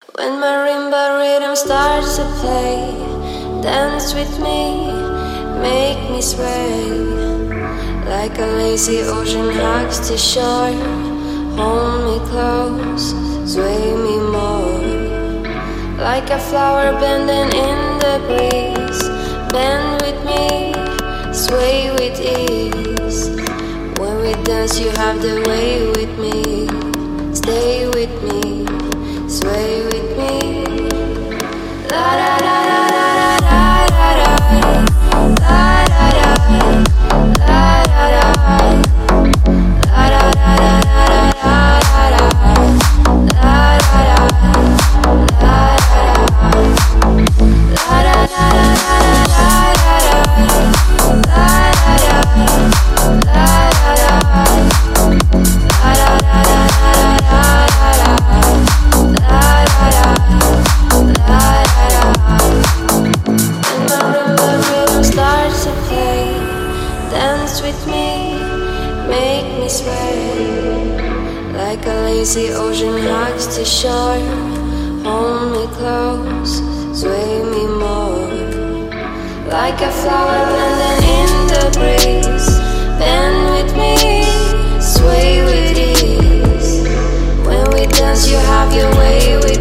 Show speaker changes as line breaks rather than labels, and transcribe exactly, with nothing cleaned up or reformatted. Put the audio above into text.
When marimba rhythm starts to play, dance with me, make me sway. Like a lazy ocean hugs the shore, hold me close, sway me more. Like a flower bending in the breeze, bend with me, sway with ease. When we dance you have the way with me, stay with me, sway with me. La da da da da da da da da da da la da da la da da da da da da la da da la da da la da da with me, make me sway. Like a lazy ocean hugs the shore, hold me close, sway me more. Like a flower bending in the breeze, bend with me, sway with ease. When we dance you have your way with